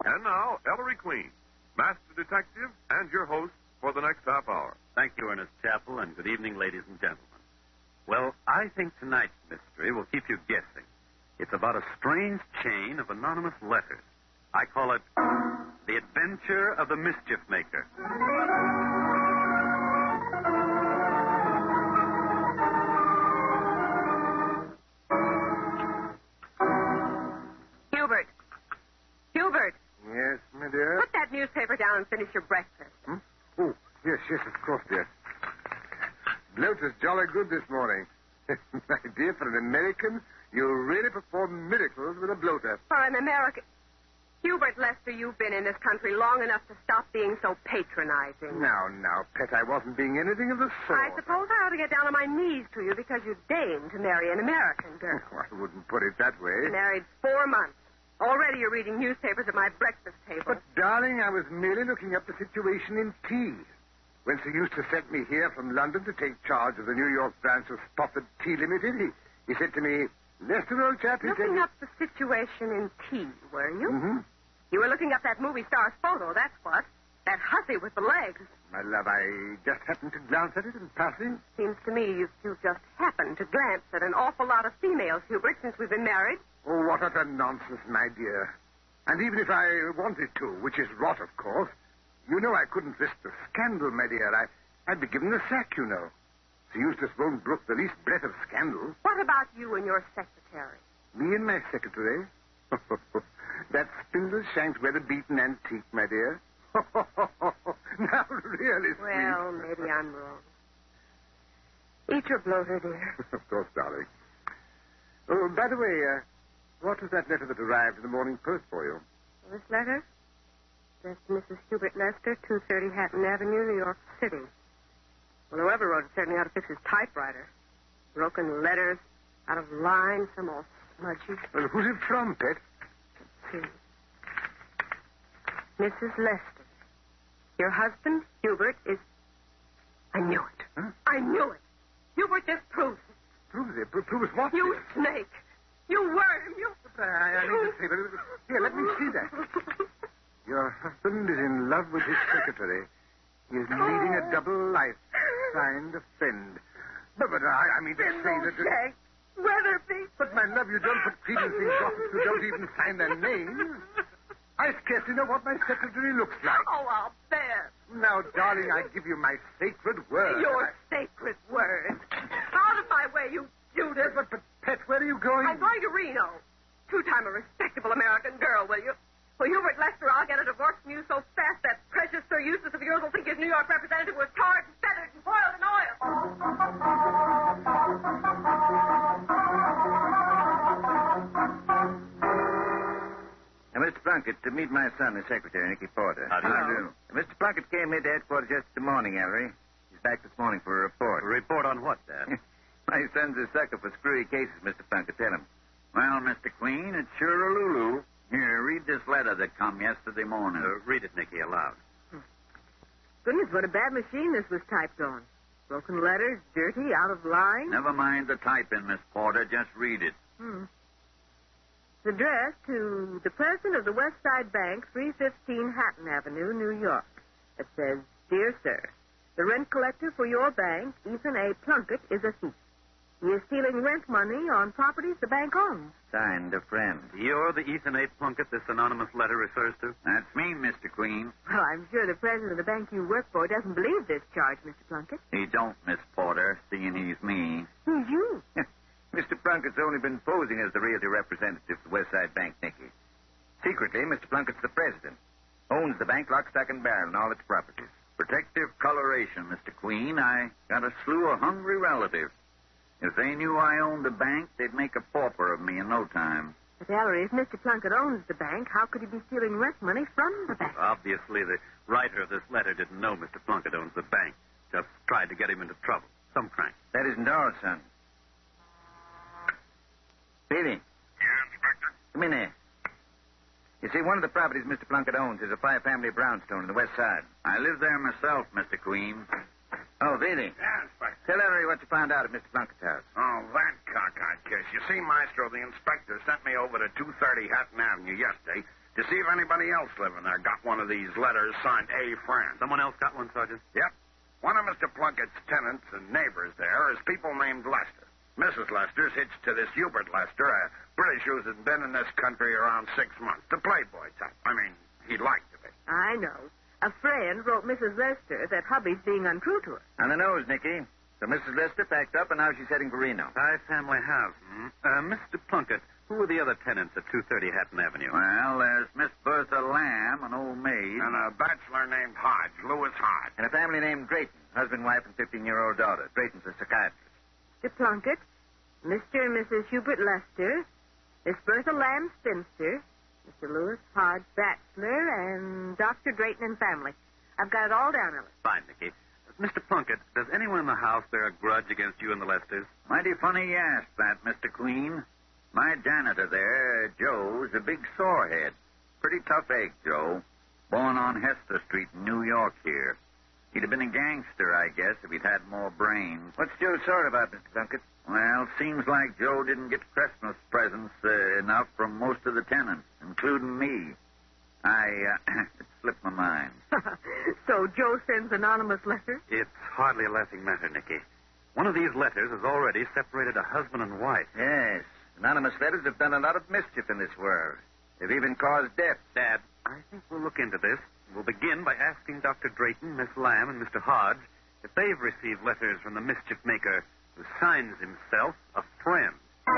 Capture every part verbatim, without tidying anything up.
And now, Ellery Queen, Master Detective and your host for the next half hour. Thank you, Ernest Chappell, and good evening, ladies and gentlemen. Well, I think tonight's mystery will keep you guessing. It's about a strange chain of anonymous letters. I call it The Adventure of the Mischief Maker. Hubert. Hubert. Yes, my dear? Put that newspaper down and finish your breakfast. Hmm? Oh, yes, yes, of course, dear. Bloater's jolly good this morning. My dear, for an American, you really perform miracles with a bloater. For an American... Hubert Lester, you've been in this country long enough to stop being so patronizing. Now, now, Pet, I wasn't being anything of the sort. I suppose I ought to get down on my knees to you because you deigned to marry an American girl. Oh, I wouldn't put it that way. Married four months. Already you're reading newspapers at my breakfast table. But, darling, I was merely looking up the situation in tea. When Sir Eustace sent me here from London to take charge of the New York branch of Spofford Tea Limited, he, he said to me, Lester, old chap, he looking said... up the situation in tea, were you? Mm-hmm. You were looking up that movie star's photo, that's what. That hussy with the legs. My love, I just happened to glance at it in passing. Seems to me you've, you've just happened to glance at an awful lot of females, Hubert, since we've been married. Oh, what utter nonsense, my dear. And even if I wanted to, which is rot, of course, you know I couldn't risk the scandal, my dear. I, I'd be given the sack, you know. Sir Eustace won't brook the least breath of scandal. What about you and your secretary? Me and my secretary? That spindle shanked weather-beaten antique, my dear. Now, really, sweet. Well, maybe I'm wrong. Eat your bloater, dear. Of course, darling. Oh, by the way, uh, what was that letter that arrived in the Morning Post for you? This letter? That's Missus Hubert Lester, two thirty Hatton Avenue, New York City. Well, whoever wrote it certainly ought to fix his typewriter. Broken letters, out of line, some all smudgy. Well, who's it from, Pet? Let's see. Missus Lester. Your husband, Hubert, is... I knew it. Huh? I knew it. Hubert just proves it. Proves it? Pro- proves what? You snake. You worm. You... I, I need to see that. Here, let me see that. Your husband is in love with his secretary. He is leading a double life. Signed, a friend. But, but I, I mean to say that... Shank. Weatherby. But, my love, you don't put credence in gossips who don't even sign their names. I scarcely know what my secretary looks like. Oh, I'll bet. Now, darling, I give you my sacred word. Your I... sacred word. Out of my way, you Judas. But, but, Pet, where are you going? I'm going to Reno. Two-time a respectable American girl, will you? Well, Hubert Lester, I'll get a divorce from you so fast that precious Sir Eustace of yours will think his New York representative was tarred and feathered and boiled in oil. Now, Mister Plunkett, to meet my son, the secretary, Nicky Porter. How do you do? Mister Plunkett came into headquarters yesterday morning, Ellery. He's back this morning for a report. A report on what, Dad? My son's a sucker for screwy cases, Mister Plunkett. Tell him. Well, Mister Queen, it's sure a Lulu. Here, read this letter that come yesterday morning. Uh, read it, Nicky, aloud. Goodness, what a bad machine this was typed on. Broken letters, dirty, out of line. Never mind the typing, Miss Porter. Just read it. Hmm. It's addressed to the president of the West Side Bank, three fifteen Hatton Avenue, New York. It says, Dear Sir, the rent collector for your bank, Ethan A. Plunkett, is a thief. He is stealing rent money on properties the bank owns. Signed, a friend. You're the Ethan A. Plunkett this anonymous letter refers to? That's me, Mister Queen. Well, I'm sure the president of the bank you work for doesn't believe this charge, Mister Plunkett. He don't, Miss Porter, seeing he's me. Who's you? Mister Plunkett's only been posing as the realty representative for the West Side Bank, Nicky. Secretly, Mister Plunkett's the president. Owns the bank lock, stock, and barrel and all its properties. Protective coloration, Mister Queen. I got a slew of hungry relatives. If they knew I owned the bank, they'd make a pauper of me in no time. But, Ellery, if Mister Plunkett owns the bank, how could he be stealing rent money from the bank? Obviously, the writer of this letter didn't know Mister Plunkett owns the bank. Just tried to get him into trouble. Some crank. That isn't all, son. Peavy. Yeah, Inspector? Come in here. You see, one of the properties Mister Plunkett owns is a five-family brownstone on the west side. I live there myself, Mister Queen. Oh, Peavy. Yeah, Inspector. Tell Ellery what you found out at Mister Plunkett's house. Oh, that cockeyed kiss. You see, Maestro, the inspector sent me over to two thirty Hatton Avenue yesterday to see if anybody else living there got one of these letters signed A. Friend. Someone else got one, Sergeant? Yep. One of Mister Plunkett's tenants and neighbors there is people named Lester. Missus Lester's hitched to this Hubert Lester, a British who's been in this country around six months. The playboy type. I mean, he'd like to be. I know. A friend wrote Missus Lester that hubby's being untrue to her. On the nose, Nicky. So Missus Lester packed up, and now she's heading for Reno. I family house. Hmm? Uh, Mister Plunkett, who are the other tenants at two thirty Hatton Avenue? Well, there's Miss Bertha Lamb, an old maid. And a bachelor named Hodge, Lewis Hodge. And a family named Drayton, husband, wife, and fifteen-year-old daughter. Drayton's a psychiatrist. Mister Plunkett, Mister and Missus Hubert Lester, Miss Bertha Lamb Spinster, Mister Lewis Hodge Bachelor, and Doctor Drayton and family. I've got it all down, Ellis. Fine, Nicky. Mister Plunkett, does anyone in the house bear a grudge against you and the Lesters? Mighty funny you asked that, Mister Queen. My janitor there, Joe's a big sorehead. Pretty tough egg, Joe. Born on Hester Street in New York here. He'd have been a gangster, I guess, if he'd had more brains. What's Joe sore about, Mister Plunkett? Well, seems like Joe didn't get Christmas presents uh, enough from most of the tenants, including me. I, uh, it slipped my mind. So Joe sends anonymous letters? It's hardly a laughing matter, Nicky. One of these letters has already separated a husband and wife. Yes. Anonymous letters have done a lot of mischief in this world. They've even caused death. Dad, I think we'll look into this. We'll begin by asking Doctor Drayton, Miss Lamb, and Mister Hodge if they've received letters from the mischief maker who signs himself a friend.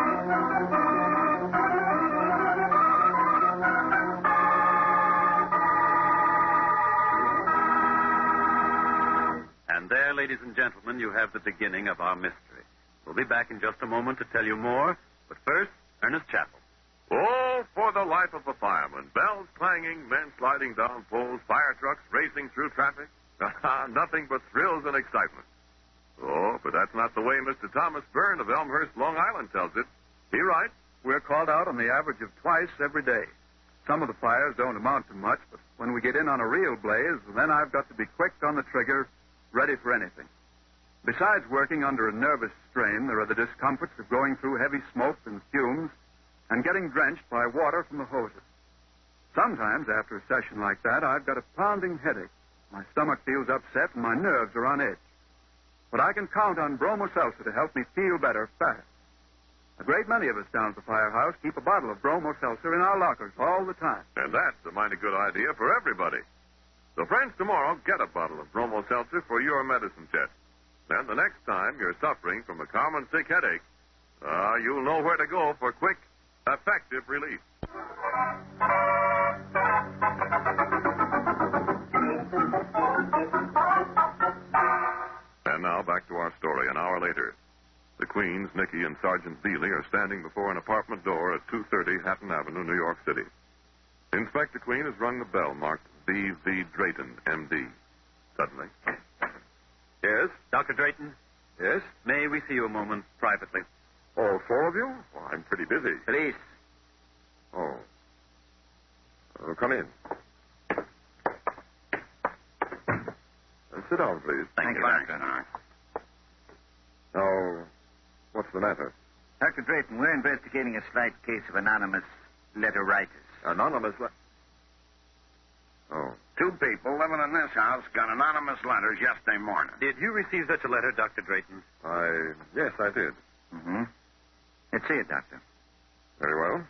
And there, ladies and gentlemen, you have the beginning of our mystery. We'll be back in just a moment to tell you more, but first, Ernest Chappell. Oh, for the life of a fireman. Bells clanging, men sliding down poles, fire trucks racing through traffic. Nothing but thrills and excitement. Oh, but that's not the way Mister Thomas Byrne of Elmhurst, Long Island tells it. He writes, we're called out on the average of twice every day. Some of the fires don't amount to much, but when we get in on a real blaze, then I've got to be quick on the trigger, ready for anything. Besides working under a nervous strain, there are the discomforts of going through heavy smoke and fumes and getting drenched by water from the hoses. Sometimes, after a session like that, I've got a pounding headache. My stomach feels upset and my nerves are on edge. But I can count on Bromo Seltzer to help me feel better fast. A great many of us down at the firehouse keep a bottle of Bromo Seltzer in our lockers all the time. And that's a mighty good idea for everybody. So, friends, tomorrow, get a bottle of Bromo Seltzer for your medicine chest. Then the next time you're suffering from a common sick headache, uh, you'll know where to go for quick, effective relief. And now back to our story an hour later. The Queens, Nicky, and Sergeant Bealey are standing before an apartment door at two thirty Hatton Avenue, New York City. Inspector Queen has rung the bell marked B V Drayton, M D. Suddenly. Yes? Doctor Drayton, Yes? may we see you a moment privately? Oh, four of you? Well, I'm pretty busy. Police. Oh. Oh, come in. Uh, sit down, please. Thank, you, Doctor. Now, what's the matter? Doctor Drayton, we're investigating a slight case of anonymous letter writers. Anonymous le- Oh. Two people living in this house got anonymous letters yesterday morning. Did you receive such a letter, Doctor Drayton? I... Yes, I did. Mm-hmm. Let's see it, Doctor. Very well.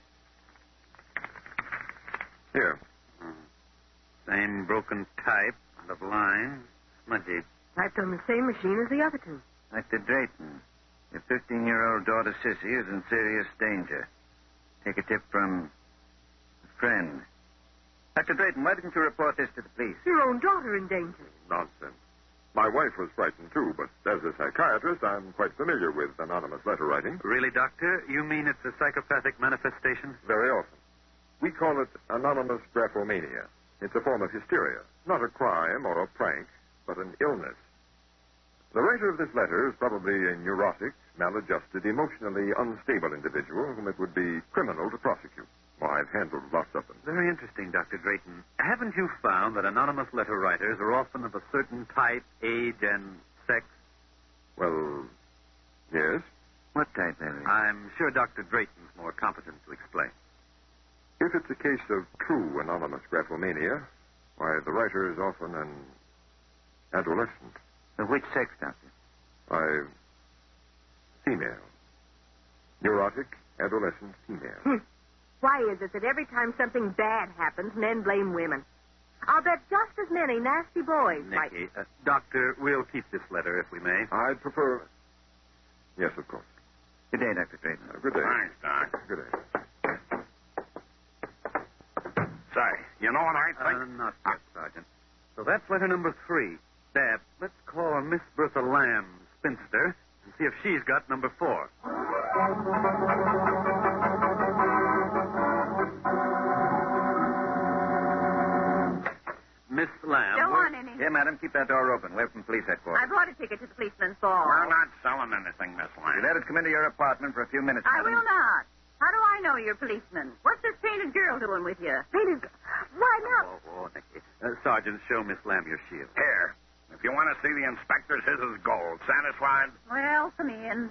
Here. Same broken type, out of line, smudgy. Typed on the same machine as the other two. Doctor Drayton, your fifteen-year-old daughter, Sissy, is in serious danger. Take a tip from a friend. Doctor Drayton, why didn't you report this to the police? Your own daughter in danger. Nonsense. My wife was frightened, too, but as a psychiatrist, I'm quite familiar with anonymous letter writing. Really, Doctor? You mean it's a psychopathic manifestation? Very often. We call it anonymous graphomania. It's a form of hysteria. Not a crime or a prank, but an illness. The writer of this letter is probably a neurotic, maladjusted, emotionally unstable individual whom it would be criminal to prosecute. Well, I've handled lots of them. Very interesting, Doctor Drayton. Haven't you found that anonymous letter writers are often of a certain type, age, and sex? Well, yes. What type, Larry? I'm sure Doctor Drayton's more competent to explain. If it's a case of true anonymous graphomania, why, the writer is often an adolescent. Of which sex, Doctor? Why, female. Neurotic, adolescent, female. Why is it that every time something bad happens, men blame women? I'll bet just as many nasty boys might... Nicky, uh, Doctor, we'll keep this letter if we may. I'd prefer... Yes, of course. Good day, Doctor Drayton. Uh, good day. Thanks, Doc. Good day. Say, you know what I think? Uh, not yet, Sergeant. So that's letter number three. Dad, let's call Miss Bertha Lamb, spinster, and see if she's got number four. Miss Lamb. Don't we're- want any. Here, madam, keep that door open. We're from police headquarters. I bought a ticket to the policeman's ball. We're not selling anything, Miss You Lamb. let us come into your apartment for a few minutes, I madam. will not. How do I know you're policeman? What's this painted girl doing with you? Painted girl? Why not? Oh, oh, Nicky. Uh, Sergeant, show Miss Lamb your shield. Here. If you want to see the inspectors, his is gold. Satisfied? Well, come in.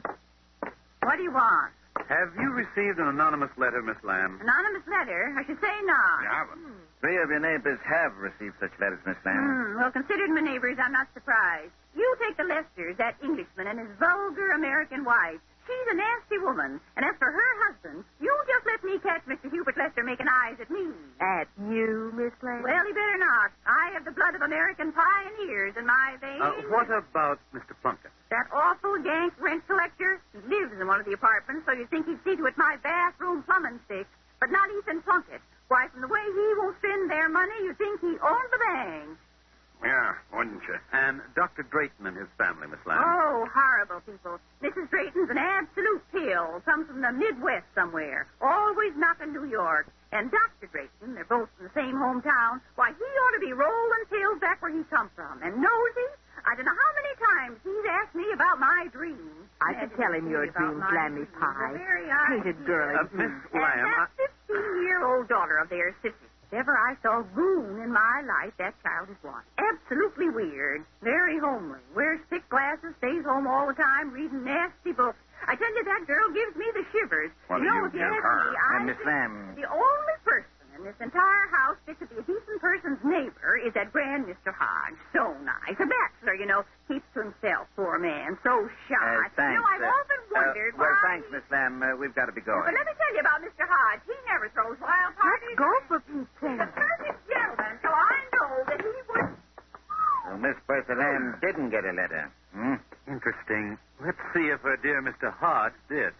What do you want? Have you received an anonymous letter, Miss Lamb? Anonymous letter? I should say not. You haven't. Three of your neighbors have received such letters, Miss Lamb. Hmm, well, considering my neighbors, I'm not surprised. You take the Lesters, that Englishman, and his vulgar American wife. She's a nasty woman. And as for her husband, you just let me catch Mister Hubert Lester making eyes at me. At you, Miss Lamb? Well, he better not. I have the blood of American pioneers in my veins. Uh, what about Mister Plunkett? That awful Yank rent collector? He lives in one of the apartments, so you'd think he'd see to it my bathroom plumbing fixed. But not Ethan Plunkett. Why, from the way he won't spend their money, you'd think he owned the bank. Yeah, wouldn't you? And Doctor Drayton and his family, Miss Lamb. Oh, horrible people. Missus Drayton's an absolute pill. Comes from the Midwest somewhere. Always knocking New York. And Doctor Drayton, they're both from the same hometown. Why, he ought to be rolling tails back where he come from. And nosy? I don't know how many times he's asked me about my dreams. I should tell him your dreams, Lammy Pie. Painted girl. Uh, Miss And Lamb, I... that fifteen-year-old daughter of theirs, Sissy. If ever I saw goon in my life, that child is one. Absolutely weird. Very homely. Wears thick glasses, stays home all the time, reading nasty books. I tell you, that girl gives me the shivers. What you do know, you if you give ask her? me, I And Miss think Lamb. the only person in this entire house fit to be a decent person's neighbor is that grand Mister Hodge. So nice. A bachelor, you know, keeps to himself, poor man. So shy. Uh, thanks. You know, I've uh, often wondered uh, Well, why... thanks, Miss Lamb. Uh, we've got to be going. But let me tell you about Mister Hodge. He never throws wild parties. Go for Pete's He's sake. a perfect gentleman, so I know that he would... Well, Miss Bertha Lamb didn't get a letter. Hmm? Interesting. Let's see if her dear Mister Hodge did.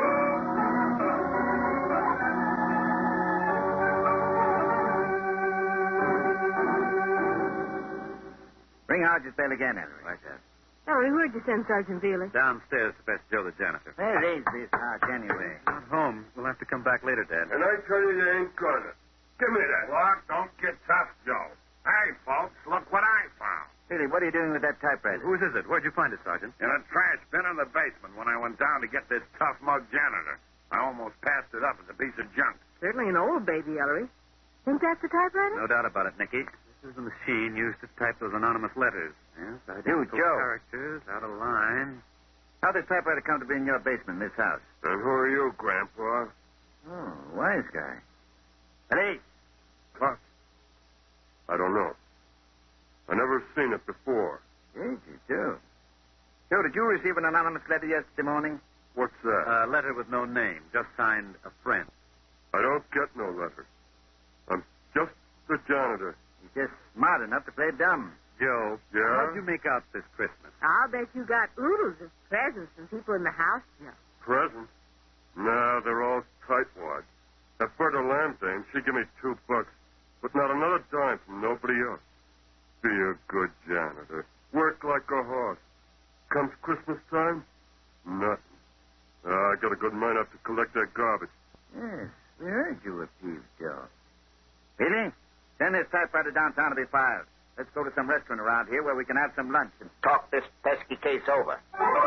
Ring Hodge's bell again, Ellery. Right there. Ellery, where'd you send Sergeant Veely? Downstairs to fetch Joe the janitor. Where is this Hodge, anyway? Not home. We'll have to come back later, Dad. And I tell you, you ain't gonna. Give me that. Look, don't get tough, Joe. Hey, folks, look what I found. Really, what are you doing with that typewriter? Whose is it? Where'd you find it, Sergeant? In a trash bin in the basement when I went down to get this tough mug janitor. I almost passed it up as a piece of junk. Certainly an old baby, Ellery. Think that's the typewriter? No doubt about it, Nicky. This is the machine used to type those anonymous letters. Yes, identical Joe. characters, out of line. How did typewriter come to be in your basement, this house? And who are you, Grandpa? Oh, wise guy. Hey, What? I don't know. I never seen it before. yes, you do. Joe, did you receive an anonymous letter yesterday morning? What's that? A letter with no name, just signed a friend. I don't get no letter. I'm just the janitor. He's just smart enough to play dumb. Joe, Yeah? how'd you make out this Christmas? I'll bet you got oodles of presents from people in the house. No. Present? Nah, they're all tightwad. That Berta Lamb thing, she give me two bucks, but not another dime from nobody else. Be a good janitor. Work like a horse. Comes Christmas time, nothing. Uh, I got a good mind up to collect that garbage. Yes, we heard you were peeved, Joe. Really? Send this typewriter downtown to be filed. Let's go to some restaurant around here where we can have some lunch and talk this pesky case over.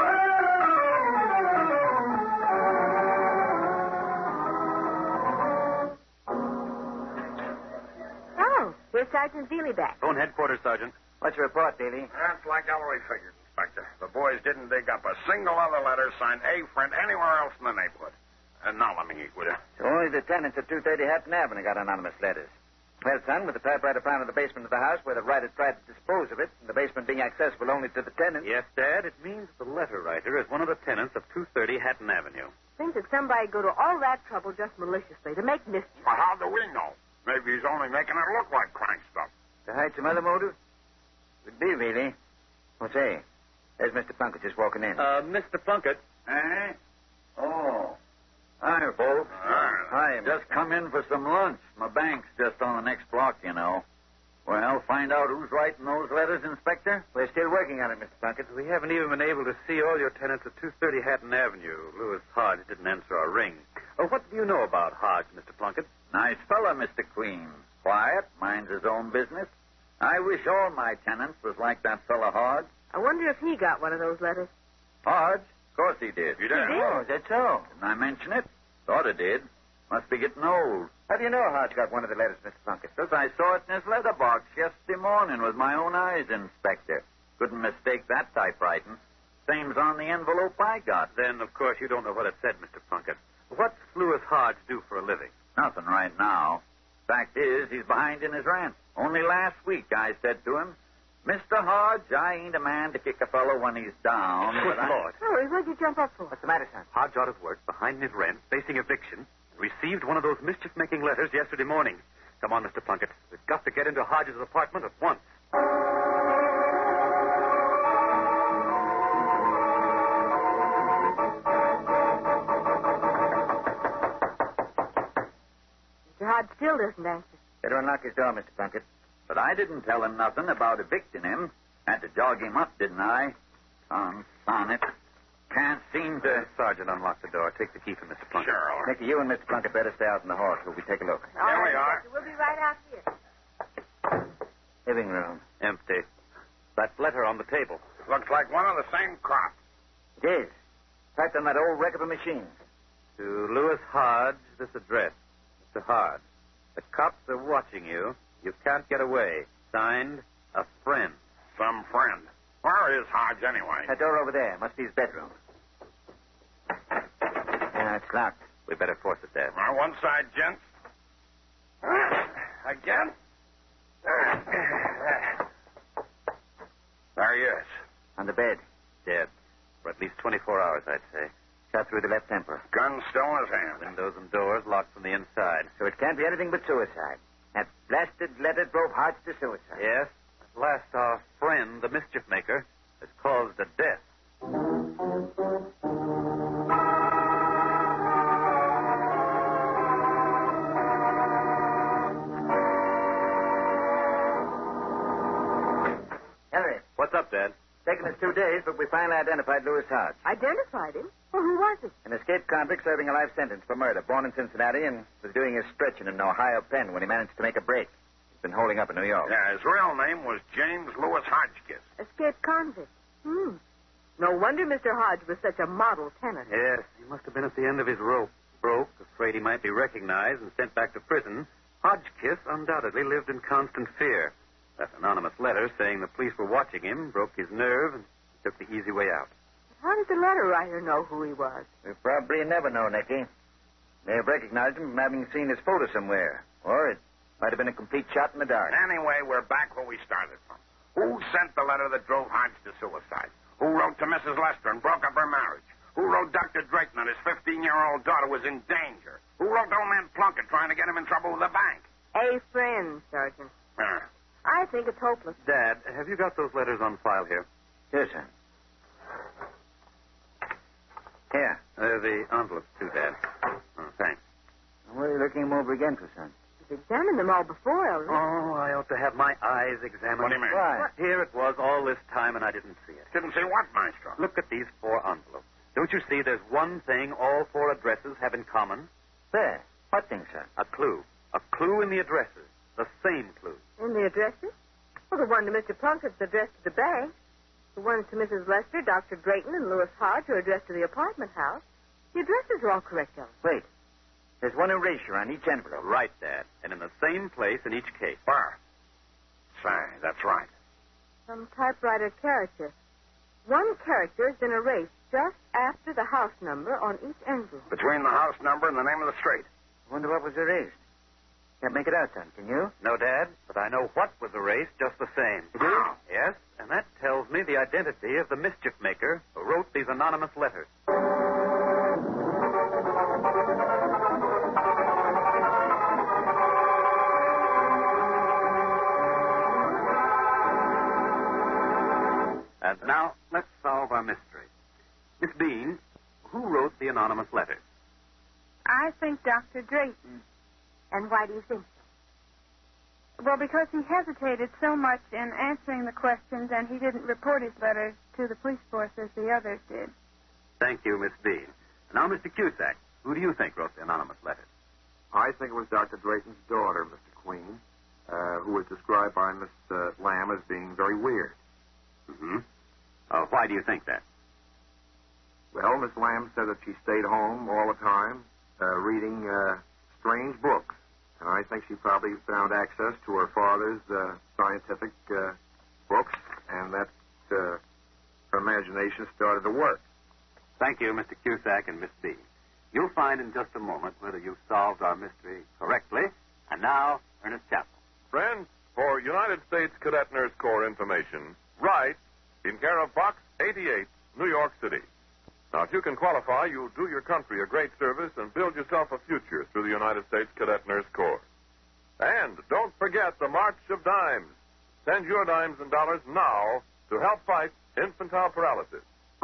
Oh, here's Sergeant Veely back. Phone headquarters, Sergeant. What's your report, Daly? That's like Ellery figured, Inspector. The boys didn't dig up a single other letter signed A friend anywhere else in the neighborhood. Uh, now let me eat with you. So only the tenants at two thirty Hatton Avenue got anonymous letters. Well, son, with the typewriter found in the basement of the house where the writer tried to dispose of it, and the basement being accessible only to the tenants. Yes, Dad, it means the letter writer is one of the tenants of two thirty Hatton Avenue. Think that somebody go to all that trouble just maliciously to make mischief. Well, how do we know? Maybe he's only making it look like crank stuff. To hide some other motive? Could be, really. Oh, say, there's Mister Plunkett just walking in. Uh, Mister Plunkett. Eh? Oh. Hi, folks. Uh, Hi, Just come in for some lunch. My bank's just on the next block, you know. Well, find out who's writing those letters, Inspector? We're still working on it, Mister Plunkett. We haven't even been able to see all your tenants at two thirty Hatton Avenue. Lewis Hodge didn't answer our ring. Oh, what do you know about Hodge, Mister Plunkett? Nice fella, Mister Queen. Quiet, minds his own business. I wish all my tenants was like that fella Hodge. I wonder if he got one of those letters. Hodge? Of course he did. You did? Oh, is that so? Didn't I mention it? Thought I did. Must be getting old. How do you know Hodge got one of the letters, Mister Plunkett? Because I saw it in his letterbox yesterday morning with my own eyes, Inspector. Couldn't mistake that typewriting. Same's on the envelope I got. Then, of course, you don't know what it said, Mister Plunkett. What's Lewis Hodge do for a living? Nothing right now. Fact is, he's behind in his rent. Only last week I said to him, Mister Hodge, I ain't a man to kick a fellow when he's down. Good but I- Lord. Hurry, what'd you jump up for? What's the matter, son? Hodge out of work, behind his rent, facing eviction, received one of those mischief-making letters yesterday morning. Come on, Mister Plunkett. We've got to get into Hodge's apartment at once. Mister Hodge still doesn't answer. Better unlock his door, Mister Plunkett. But I didn't tell him nothing about evicting him. Had to jog him up, didn't I? On sonnet. Can't seem to... Uh, Sergeant, unlock the door. Take the key from Mister Plunkett. Sure, all right. Nicky, you and Mister Plunkett better stay out in the hall till we take a look. All Here we right, are. Inspector, We'll be right out here. Living room. Empty. That letter on the table. Looks like one of the same crop. It is. Typed on that old wreck of a machine. To Lewis Hodge, this address. Mister Hodge, the cops are watching you. You can't get away. Signed, a friend. Some friend. Where is Hodge, anyway? That door over there. Must be his bedroom. Yeah, it's locked. We better force it, Dad. On one side, gents. Again? There he is. On the bed. Dead. For at least twenty-four hours, I'd say. Shot through the left temple. Gun still in his hand. Windows and doors locked from the inside. So it can't be anything but suicide. That blasted letter drove Hodge to suicide. Yes. At last, our friend, the mischief maker, has caused a death. Henry, What's up, Dad? taken us two days, but we finally identified Lewis Hodge. Identified him? Well, who was he? An escaped convict serving a life sentence for murder, born in Cincinnati and was doing his stretching in an Ohio pen when he managed to make a break. He's been holding up in New York. Yeah, his real name was James Lewis Hodgkiss. Escaped convict. Hmm. No wonder Mister Hodge was such a model tenant. Yes, he must have been at the end of his rope. Broke, afraid he might be recognized and sent back to prison. Hodgkiss undoubtedly lived in constant fear. That anonymous letter saying the police were watching him broke his nerve and took the easy way out. How did the letter writer know who he was? We'll probably never know, Nicky. May have recognized him from having seen his photo somewhere. Or it might have been a complete shot in the dark. Anyway, we're back where we started from. Who sent the letter that drove Hodge to suicide? Who wrote to Missus Lester and broke up her marriage? Who wrote Doctor Drayton that his fifteen-year-old daughter was in danger? Who wrote to old man Plunkett trying to get him in trouble with the bank? A friend, Sergeant. Uh, I think it's hopeless. Dad, have you got those letters on file here? Yes, sir. Here. Uh, the envelopes, too, Dad. Oh, thanks. What are you looking him over again for, son? He's examined them all before, Elvis. Oh, I ought to have my eyes examined. What do you mean? Why? Here it was all this time, and I didn't see it. Didn't see what, Maestro? Look at these four envelopes. Don't you see there's one thing all four addresses have in common? There. What thing, sir? A clue. A clue in the addresses. The same clue. And the addresses? Well, the one to Mister Plunkett's addressed to the bank. The ones to Missus Lester, Doctor Drayton, and Lewis Hodge are addressed to the apartment house. The addresses are all correct, Elvis. Wait. There's one erasure on each envelope. Right, Dad. And in the same place in each case. Where? Say, that's right. Some typewriter character. One character has been erased just after the house number on each envelope. Between the house number and the name of the street. I wonder what was erased. Can't make it out, son. Can you? No, Dad, but I know what was erased just the same. You do? Yes, and that tells me the identity of the mischief maker who wrote these anonymous letters. And now, let's solve our mystery. Miss Bean, who wrote the anonymous letters? I think Doctor Drayton. And why do you think so? Well, because he hesitated so much in answering the questions, and he didn't report his letters to the police force as the others did. Thank you, Miss Bean. Now, Mister Cusack, who do you think wrote the anonymous letters? I think it was Doctor Drayton's daughter, Mister Queen, uh, who was described by Miss uh, Lamb as being very weird. Mm-hmm. Uh, why do you think that? Well, Miss Lamb said that she stayed home all the time, uh, reading uh, strange books. And I think she probably found access to her father's uh, scientific uh, books, and that uh, her imagination started to work. Thank you, Mister Cusack and Miss Bean. You'll find in just a moment whether you've solved our mystery correctly. And now, Ernest Chappell. Friends, for United States Cadet Nurse Corps information, write in care of Box eighty-eight, New York City. Now, if you can qualify, you'll do your country a great service and build yourself a future through the United States Cadet Nurse Corps. And don't forget the March of Dimes. Send your dimes and dollars now to help fight infantile paralysis.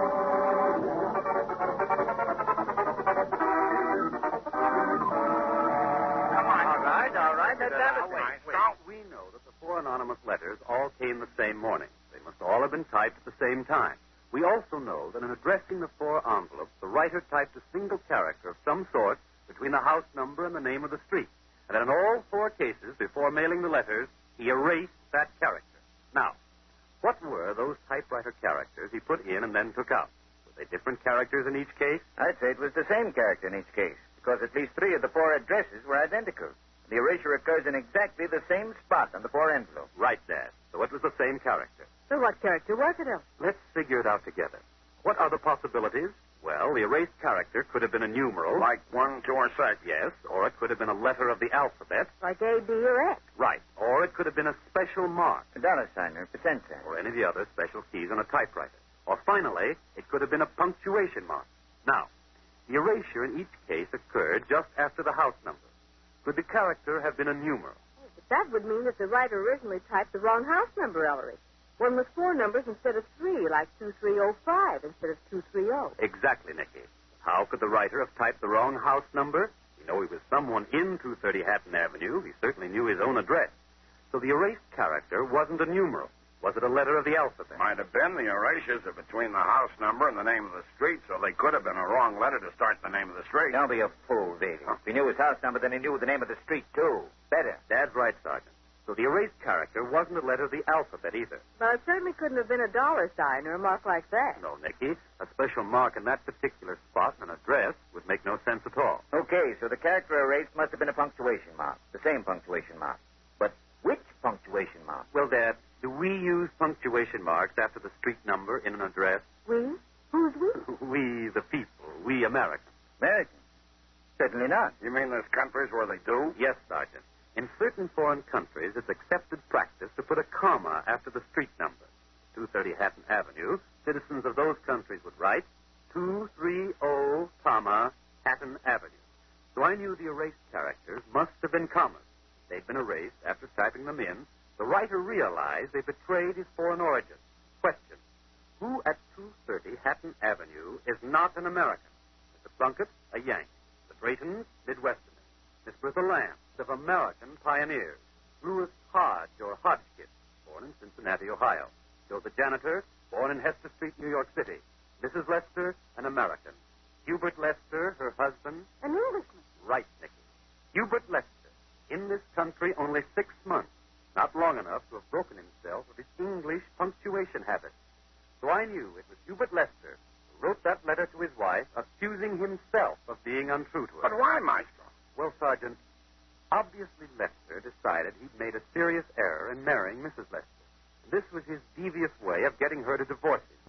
We know that the four anonymous letters all came the same morning. They must all have been typed at the same time. We also know that in addressing the four envelopes, the writer typed a single character of some sort between the house number and the name of the street. And in all four cases, before mailing the letters, he erased that character. Now, what were those typewriter characters he put in and then took out? Were they different characters in each case? I'd say it was the same character in each case, because at least three of the four addresses were identical. The erasure occurs in exactly the same spot on the four envelopes. Right, Dad. So it was the same character. So what character was it, Elf? Let's figure it out together. What are the possibilities? Well, the erased character could have been a numeral. Like one, two, or six. Yes, or it could have been a letter of the alphabet. Like A, B, or X. Right. Or it could have been a special mark. A dollar sign or a percent sign. Or any of the other special keys on a typewriter. Or finally, it could have been a punctuation mark. Now, the erasure in each case occurred just after the house number. Could the character have been a numeral? But that would mean that the writer originally typed the wrong house number, Ellery. One with four numbers instead of three, like two three oh five instead of two three oh. Exactly, Nicky. How could the writer have typed the wrong house number? You know, he was someone in two thirty Hatton Avenue. He certainly knew his own address. So the erased character wasn't a numeral. Was it a letter of the alphabet? Might have been. The erasures are between the house number and the name of the street, so they could have been a wrong letter to start the name of the street. Don't be a fool, Davy. If he knew his house number, then he knew the name of the street, too. Better. Dad's right, Sergeant. So the erased character wasn't a letter of the alphabet either. Well, it certainly couldn't have been a dollar sign or a mark like that. No, Nicky. A special mark in that particular spot and an address would make no sense at all. Okay, so the character erased must have been a punctuation mark. The same punctuation mark. But which punctuation mark? Well, Dad, do we use punctuation marks after the street number in an address? We? Who's we? We, the people. We Americans. Americans? Certainly not. You mean there's countries where they do? Yes, Sergeant. In certain foreign countries, it's accepted practice to put a comma after the street number. two thirty Hatton Avenue, citizens of those countries would write two thirty, comma, Hatton Avenue. So I knew the erased characters must have been commas. They'd been erased after typing them in. The writer realized they betrayed his foreign origin. Question. Who at two thirty Hatton Avenue is not an American? Mister Plunkett, a Yank. The Draytons, Midwesterners. Miss Bertha Lamb, of American pioneers. Louis Hodge, or Hodgkin, born in Cincinnati, Ohio. Joe the janitor, born in Hester Street, New York City. Missus Lester, an American. Hubert Lester, her husband. An Englishman. Right, Nicky. Hubert Lester, in this country only six months. Not long enough to have broken himself of his English punctuation habit. So I knew it was Hubert Lester who wrote that letter to his wife, accusing himself of being untrue to her. But why, Maestro? Well, Sergeant, obviously Lester decided he'd made a serious error in marrying Missus Lester. This was his devious way of getting her to divorce him.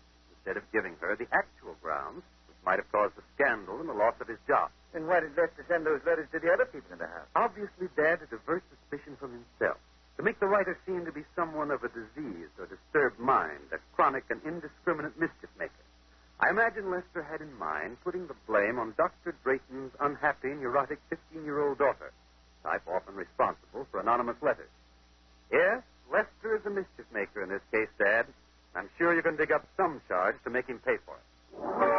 instead of giving her the actual grounds which might have caused the scandal and the loss of his job. Then why did Lester send those letters to the other people in the house? Obviously, Dad, to divert suspicion from himself. To make the writer seem to be someone of a diseased or disturbed mind, a chronic and indiscriminate mischief maker. I imagine Lester had in mind putting the blame on Doctor Drayton's unhappy, neurotic fifteen-year-old daughter, type often responsible for anonymous letters. Yes, Lester is a mischief maker in this case, Dad. I'm sure you can dig up some charge to make him pay for it.